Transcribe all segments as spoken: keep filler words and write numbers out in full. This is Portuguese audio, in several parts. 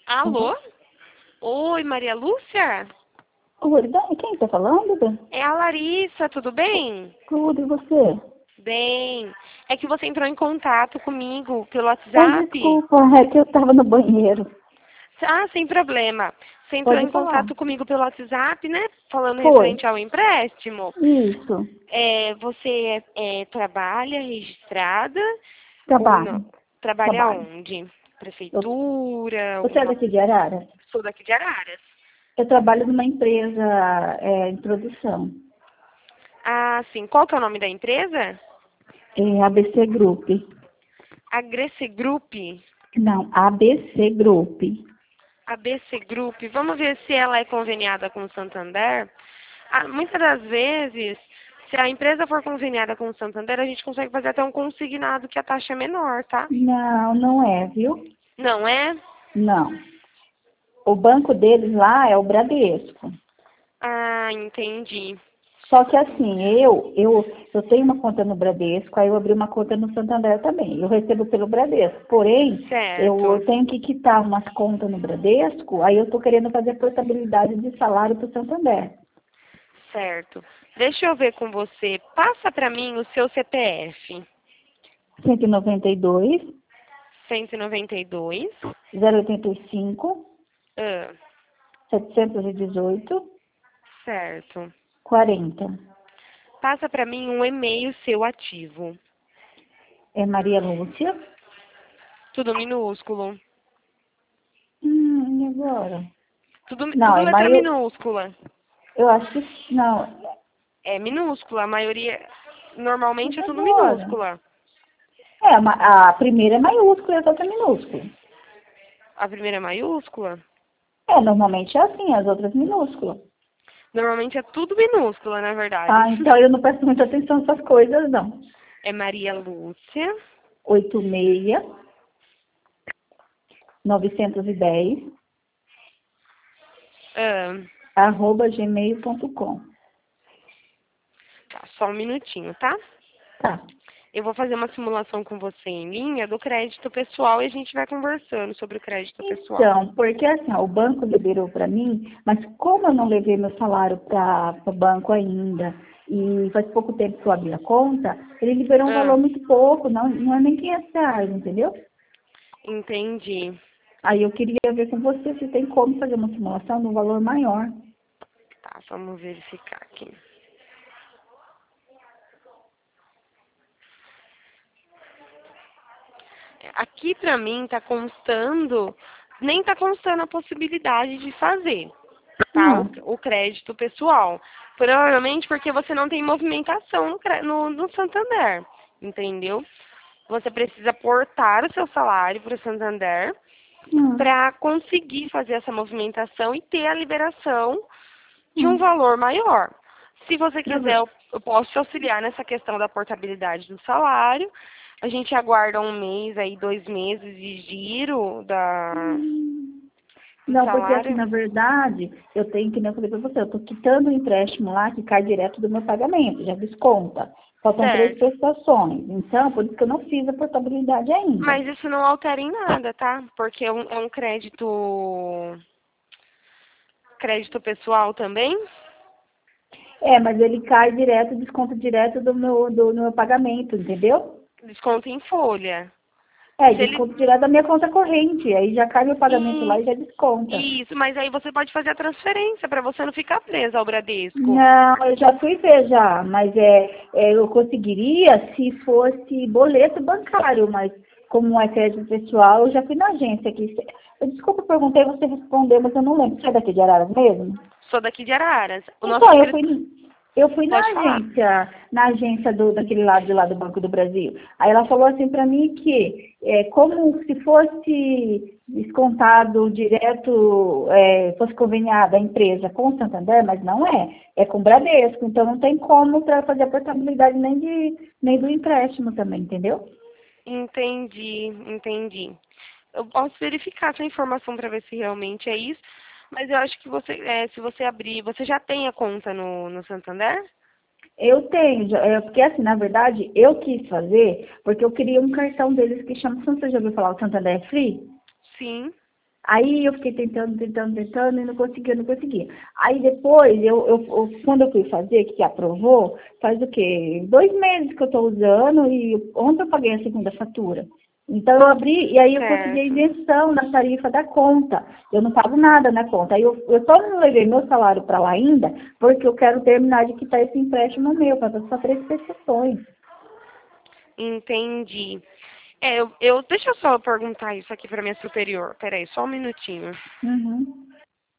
Alô? Uhum. Oi, Maria Lúcia? Oi, da- quem está falando? Dan? É a Larissa, tudo bem? Tudo, e você? Bem. É que você entrou em contato comigo pelo Ai, WhatsApp. desculpa, é que eu estava no banheiro. Ah, sem problema. Você entrou Pode em falar. contato comigo pelo WhatsApp, né? Falando Foi. referente ao empréstimo. Isso. É, você é, trabalha registrada ou não? Trabalho. Trabalha Trabalho. onde? Eu, Prefeitura, você é alguma... daqui de Arara? Sou daqui de Araras. Eu trabalho numa empresa é, em produção. Ah, sim. Qual que é o nome da empresa? É A B C Group. A Grece Group. Não, A B C Group. A B C Group, vamos ver se ela é conveniada com o Santander. Ah, muitas das vezes, se a empresa for conveniada com o Santander, a gente consegue fazer até um consignado que a taxa é menor, tá? Não, não é, viu? Não é? Não. O banco deles lá é o Bradesco. Ah, entendi. Só que assim, eu, eu, eu tenho uma conta no Bradesco, aí eu abri uma conta no Santander também. Eu recebo pelo Bradesco. Porém, eu Certo, tenho que quitar umas contas no Bradesco, aí eu estou querendo fazer portabilidade de salário para o Santander. certo. Deixa eu ver com você. Passa para mim o seu C P F. cento e noventa e dois, cento e noventa e dois. zero oitenta e cinco, Ah, setecentos e dezoito, certo. quarenta. Passa para mim um e-mail seu ativo. É Maria Lúcia. Tudo minúsculo. Hum, e agora? Tudo, Não, tudo é letra Maria, minúscula. eu acho que, não, É minúscula, a maioria, normalmente e é tudo agora? minúscula. É, a ma- a primeira é maiúscula e a outra é minúscula. A primeira é maiúscula. É, normalmente é assim, as outras minúsculas. Normalmente é tudo minúscula, na verdade. Ah, então eu não presto muita atenção nessas coisas, não. É Maria Lúcia. oito seis, novecentos e dez, Ah, arroba gmail ponto com. tá, só um minutinho, tá? Tá. Eu vou fazer uma simulação com você em linha do crédito pessoal e a gente vai conversando sobre o crédito pessoal. Então, porque assim, ó, o banco liberou para mim, mas como eu não levei meu salário para o banco ainda, e faz pouco tempo que eu abri a conta, ele liberou um valor Ah, muito pouco, não, não é nem quinhentos reais, entendeu? entendi. Aí eu queria ver com você se tem como fazer uma simulação de um valor maior. Tá, vamos verificar aqui. Aqui pra mim tá constando, nem tá constando a possibilidade de fazer, tá? Ah, O, o crédito pessoal. Provavelmente porque você não tem movimentação no, cre- no, no Santander, entendeu? Você precisa portar o seu salário para o Santander ah, para conseguir fazer essa movimentação e ter a liberação de um ah. valor maior. Se você Na quiser, ver- eu eu posso te auxiliar nessa questão da portabilidade do salário. A gente aguarda um mês aí, dois meses de giro da, do Não, porque assim, salário. na verdade, eu tenho que nem eu falei pra você, eu tô quitando o empréstimo lá que cai direto do meu pagamento, já desconta. Faltam três Certo. prestações. Então, por isso que eu não fiz a portabilidade ainda. Mas isso não altera em nada, tá? Porque é um, é um crédito, crédito pessoal também. É, mas ele cai direto, desconta direto do meu, do, do meu pagamento, entendeu? Desconto em folha. É, Se ele desconta direto da minha conta corrente. Aí já cai meu pagamento lá Hum, e já desconta. isso, mas aí você pode fazer a transferência para você não ficar presa ao Bradesco. Não, eu já fui ver já, mas é, é, eu conseguiria se fosse boleto bancário, mas como é crédito pessoal, eu já fui na agência aqui. Eu, desculpa, eu perguntei, você respondeu, mas eu não lembro. Você é daqui de Araras mesmo? Sou daqui de Araras. O nosso Então, eu escritório. fui, eu fui na Pode falar. agência, na agência do, daquele lado de lá do Banco do Brasil. Aí ela falou assim para mim que é, como se fosse descontado direto, é, fosse conveniada a empresa com o Santander, mas não é, é com o Bradesco, então não tem como para fazer a portabilidade nem, de, nem do empréstimo também, entendeu? Entendi, entendi. Eu posso verificar essa informação para ver se realmente é isso, mas eu acho que você, é, se você abrir, você já tem a conta no, no Santander? Eu tenho, já- é, porque assim, na verdade, eu quis fazer, porque eu queria um cartão deles que chama, você já ouviu falar, o Santander Free? Sim. Aí eu fiquei tentando, tentando, tentando e não conseguia, não conseguia. Aí depois, eu, eu, eu- quando eu fui fazer, que aprovou, faz o quê? Dois meses que eu estou usando e ontem eu paguei a segunda fatura. Então eu abri e aí eu consegui a Certo. isenção na tarifa da conta. Eu não pago nada na conta. Aí eu, eu só não levei meu salário para lá ainda, porque eu quero terminar de quitar esse empréstimo meu, para só três prestações. Entendi. É, eu, eu, deixa eu só perguntar isso aqui para minha superior. Peraí, só um minutinho. Uhum.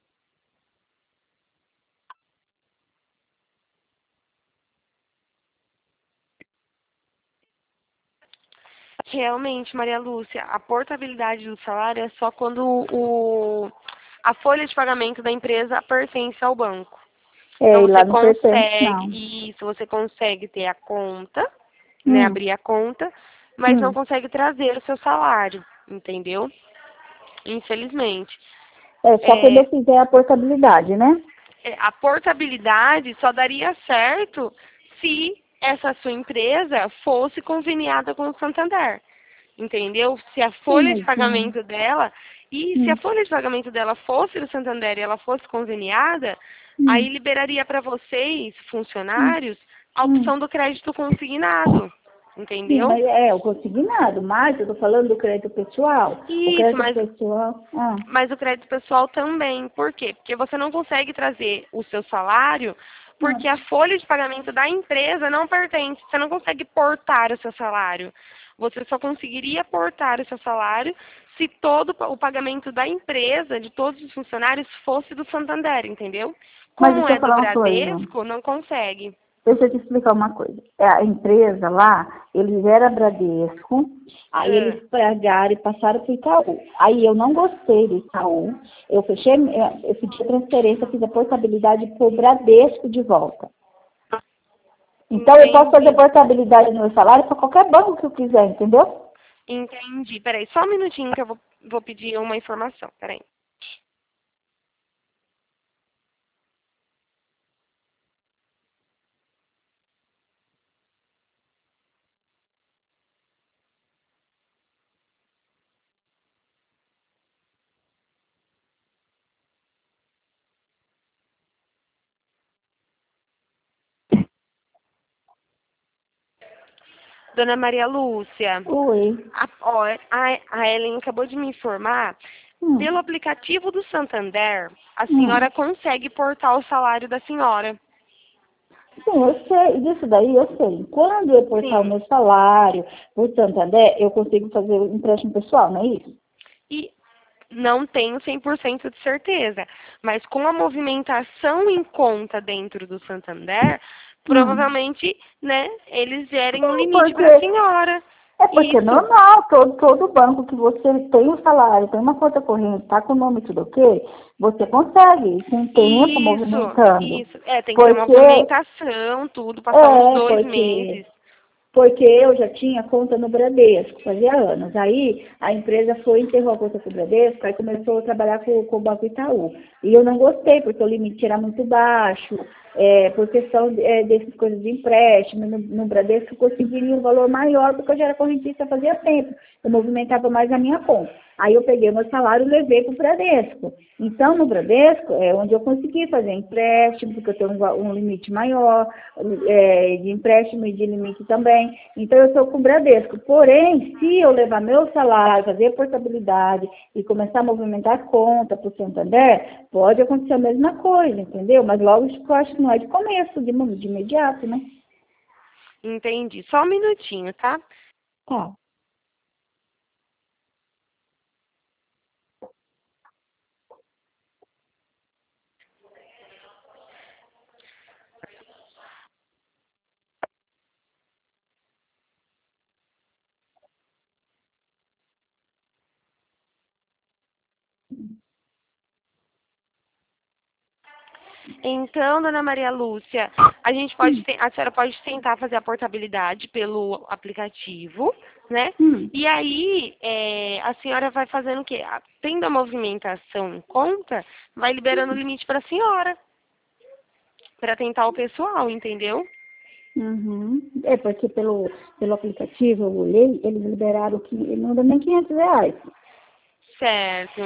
Realmente, Maria Lúcia, a portabilidade do salário é só quando o, a folha de pagamento da empresa pertence ao banco. Então É, e lá você não pertence, consegue, não. isso, você consegue ter a conta, né, Hum, abrir a conta, mas não hum. consegue trazer o seu salário, entendeu? Infelizmente. É só quando É, eu fizer a portabilidade, né? é, a portabilidade só daria certo se essa sua empresa fosse conveniada com o Santander, entendeu? Se a Sim, folha de mas não. pagamento dela, e se a Hum, folha de pagamento dela fosse do Santander e ela fosse conveniada, aí hum, liberaria para vocês, hum, funcionários, a hum. opção do crédito consignado, Sim, entendeu? mas é o consignado, mas eu tô falando do crédito pessoal. O Isso, crédito mas pessoal. Ah, Mas o crédito pessoal também. Por quê? Porque você não consegue trazer o seu salário ah. porque a folha de pagamento da empresa não pertence. Você não consegue portar o seu salário. Você só conseguiria portar o seu salário se todo o pagamento da empresa, de todos os funcionários, fosse do Santander, entendeu? Mas Como deixa eu é do falar uma coisa. Bradesco, não consegue. Deixa eu te explicar uma coisa. É, a empresa lá, eles eram Bradesco, aí Ah, eles pagaram e passaram para o Itaú. Aí eu não gostei do Itaú, eu fechei, eu pedi a transferência, fiz a portabilidade para o Bradesco de volta. Então eu posso fazer entendi. portabilidade no meu salário para qualquer banco que eu quiser, entendeu? Entendi. Peraí, só um minutinho que eu vou, vou pedir uma informação. Peraí. Dona Maria Lúcia. Oi. A, ó, a, a Ellen acabou de me informar, Hum, pelo aplicativo do Santander, a hum. senhora consegue portar o salário da senhora. Sim, eu sei, disso daí eu sei. Quando eu portar o Sim. meu salário por Santander, eu consigo fazer o empréstimo pessoal, não é isso? E não tenho cem por cento de certeza, mas com a movimentação em conta dentro do Santander, Hum. provavelmente, né, eles gerem um Sim, limite porque para a senhora. é porque é Isso, normal, todo, todo banco que você tem um salário, tem uma conta corrente, está com o nome tudo ok, você consegue ir com o tempo isso, movimentando. isso. É, tem que ter uma Porque, movimentação, tudo, passar uns é, dois porque meses. Porque eu já tinha conta no Bradesco, fazia anos. Aí a empresa foi, enterrou a conta com o Bradesco, aí começou a trabalhar com, com o Banco Itaú. E eu não gostei, porque o limite era muito baixo, é, por questão de, é, dessas coisas de empréstimo. No, no Bradesco eu conseguiria um valor maior, porque eu já era correntista fazia tempo. Eu movimentava mais a minha conta. Aí eu peguei o meu salário e levei para o Bradesco. Então, no Bradesco é onde eu consegui fazer empréstimo, porque eu tenho um, va- um limite maior, é, de empréstimo e de limite também. Então, eu estou com o Bradesco. Porém, se eu levar meu salário, fazer portabilidade e começar a movimentar a conta para o Santander, pode acontecer a mesma coisa, entendeu? Mas logo eu acho que não é de começo, de, de imediato, né? Entendi. Só um minutinho, tá? Tá. Então, dona Maria Lúcia, a gente pode Hum, te- a senhora pode tentar fazer a portabilidade pelo aplicativo, né? hum. E aí, é, a senhora vai fazendo o quê? A- Tendo a movimentação em conta, vai liberando o limite para a senhora, para tentar o pessoal, entendeu? Uhum. É porque pelo, pelo aplicativo eu olhei, eles liberaram que não dá nem quinhentos reais. Certo.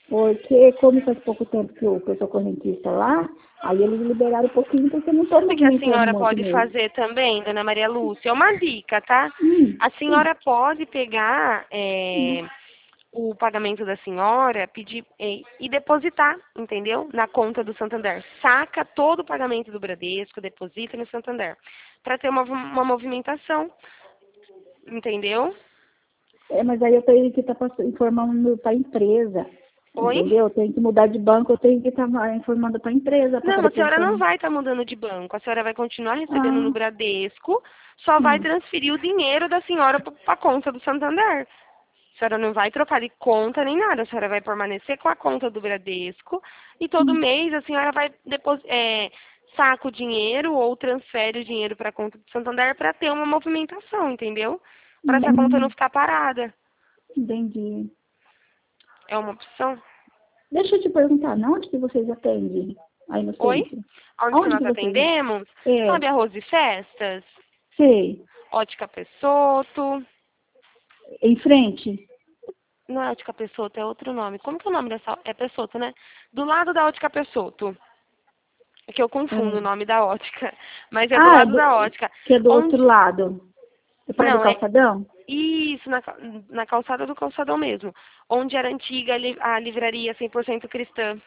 Porque como faz pouco tempo que eu, que eu sou correntista lá, aí eles liberaram um pouquinho porque eu não estou Sabe o que a movimentando senhora muito pode mesmo. fazer também, dona Maria Lúcia? É uma dica, tá? Hum, A sim. senhora pode pegar Hum, é, o pagamento da senhora, pedir e, e depositar, entendeu? Na conta do Santander. Saca todo o pagamento do Bradesco, deposita no Santander. Para ter uma, uma movimentação, entendeu? É, mas aí eu tenho que estar informando para a empresa. Oi? Entendeu? Eu tenho que mudar de banco, eu tenho que estar informando para a empresa para Não, a depois senhora não também. vai estar mudando de banco. A senhora vai continuar recebendo no Ah, Bradesco, só vai hum, transferir o dinheiro da senhora para a conta do Santander. A senhora não vai trocar de conta nem nada. A senhora vai permanecer com a conta do Bradesco e todo hum, mês a senhora vai depos- é, saca o dinheiro ou transfere o dinheiro para a conta do Santander para ter uma movimentação, entendeu? Para essa conta não hum, ficar parada. entendi. É uma opção. Deixa eu te perguntar, na onde que vocês atendem aí no Oi? centro? Onde que Aonde nós que vocês... atendemos? É, Sabe Arroz e Festas? sei, Ótica Peixoto. em frente? Não é Ótica Peixoto, é outro nome. Como que é o nome dessa? É Peixoto, né? Do lado da Ótica Peixoto. É que eu confundo o É. nome da ótica. Mas é do Ah, é lado do, da ótica. que é do outro Onde... lado. É perto do Não, é calçadão? isso, na, ca- na calçada do calçadão mesmo. Onde era antiga a li- a livraria cem por cento cristã.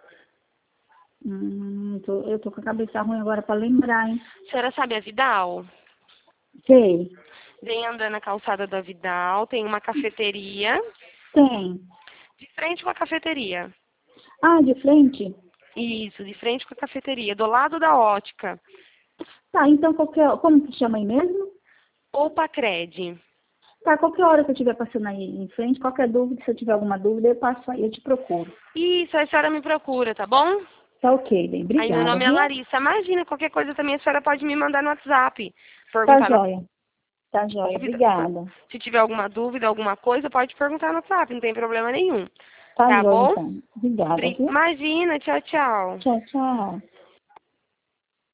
Hum, tô- eu tô com a cabeça ruim agora para lembrar, hein? A senhora sabe a Vidal? Sei, Vem andando na calçada da Vidal, tem uma cafeteria. tem. De frente com a cafeteria. Ah, de frente? Isso, de frente com a cafeteria. Do lado da ótica. Tá, então qualquer... Como que chama aí mesmo? Ou Pacred. Tá, qualquer hora que eu estiver passando aí em frente, qualquer dúvida, se eu tiver alguma dúvida, eu passo aí, eu te procuro. Isso, a senhora me procura, tá bom? Tá ok, bem. Aí meu Obrigada, nome é viu? Larissa. Imagina, qualquer coisa também a senhora pode me mandar no WhatsApp. Tá Perguntar no joia. Tá joia. dúvida. Obrigada. Se tiver alguma dúvida, alguma coisa, pode perguntar no WhatsApp, não tem problema nenhum. Tá Tá joia, bom? então. Obrigada, Bri- viu? Imagina, tchau, tchau. Tchau, tchau.